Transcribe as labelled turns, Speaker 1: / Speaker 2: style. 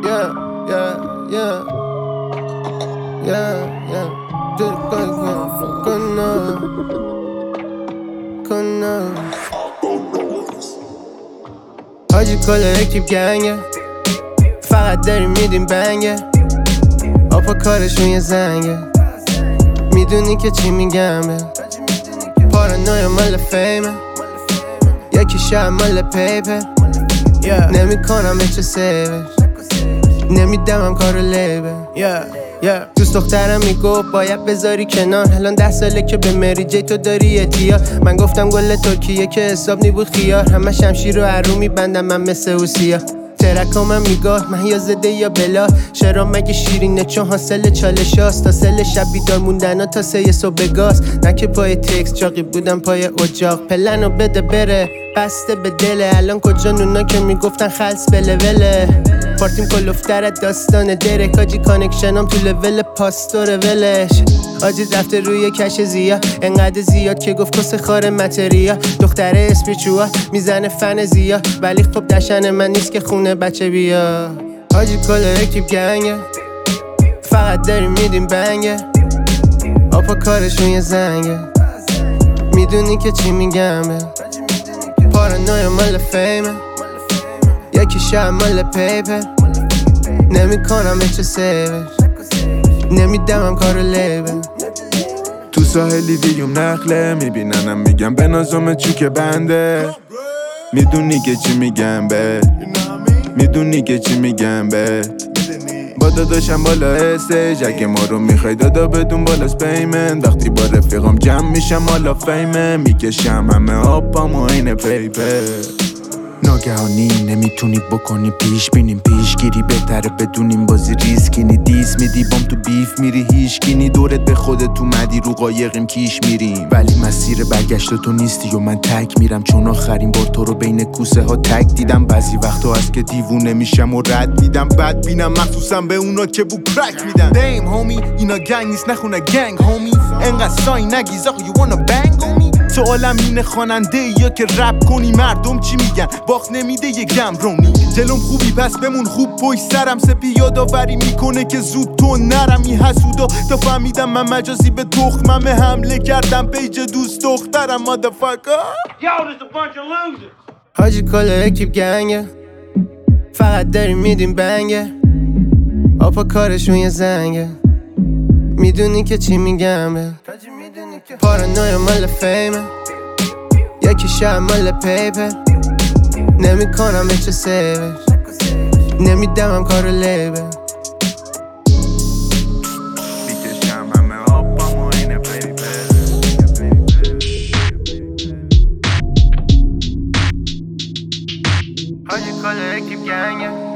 Speaker 1: Yeah, yeah, yeah. Yeah, yeah. کنه حاجی کل اکیپ گنگه، فقط داریم میدیم بنگه. آپا کارشون یه زنگه، میدونی که چی میگم. پارانویا مال فیمه، یکی شب مال پیپه. نمی کنم چه سیوش، نمیدمم کارو لیبه. دوست دخترم میگفت باید بذاری کنار، الان 10 ساله که به مری جی تو داری اعتیاد. من گفتم گل ترکیه که حساب نیبود خیار، همه شمشیر رو هرو میبندم من مثل اوسیا. ترکام هم میگاه من یا زده یا بلا، شرام مگه شیرینه چون حاصل چالش هاست. تا سل شب بیدار موندن تا 3 صبح گاز، نه که پای تکس چاقی بودم پای اجاق. پلنو بده بره بسته به دله، الان کجا نونا که میگفتن خلص بله وله. پارتیم کلوفتر داستان درک، آجی کانکشنم تو لول پاستور ولش. آجی رفته روی کش زیا، انقدر زیاد که گفت کس خار متریا. دختره اسپیچوا میزنه فن زیا، ولی خب دشن من نیست که خونه بچه بیا. آجی کل اکیپ گنگه، فقط داریم میدیم بنگه. آپا کارشون یه زنگه، میدونی که چی میگم. پارانویا مال فیمه، یکی شب مال پیپه. نمی کنم چه سیوش، نمیدمم کارو لیبه.
Speaker 2: تو ساحلی ویوم نخله میبیننم میگم به نازم چوک بنده. میدونی که چی میگم به، میدونی که چی میگم به. با داداشم بالا استیج، اگه ما رو میخوای دادا بدون بالاست پیمنت. وقتی با رفیقام جمع میشم حالا فیمه، میکشم همه آبام و این پیپه. ناگهانی نمیتونی بکنی پیش بینیم، پیشگیری بهتره بدونیم بازی ریسکینی. دیس میدی بام تو بیف میری هیشگینی، دورت به خودت اومدی رو قایقیم کیش میریم. ولی مسیر برگشت تو نیستی و من تک میرم، چون آخرین بار تو رو بین کوسه ها تک دیدم. بعضی وقتا هست که دیوونه میشم و رد میدم، بد بینم مخصوصا به اونا که بو کرک میدن. دیم هومی اینا گنگ نیست نخونه گنگ هومی، انقدر سای نگیز آقا you wanna bang on me. تو عالم اینه خواننده یا که رپ کنی، مردم چی میگن باخت نمیده یه گمرونی. دلم خوبی پس بمون خوب پشت سرم، سپی یادآوری میکنه که زود تو نرمی حسودا. تا فهمیدم من مجازی به تخممه حمله کردم پیج دوست دخترم motherfucker.
Speaker 1: حاجی کل اکیپ گنگه، فقط داریم میدیم بنگه. آپا کارشون یه زنگه، میدونی که چی میگم. پارانویا مال فیمه، یکی شب مال پیپه. نمی کنم چه سیوش، نمیدمم کارو لیبه.
Speaker 2: میکشم همه آبام و این پیپه.
Speaker 1: حاجی کل اکیپ گنگه،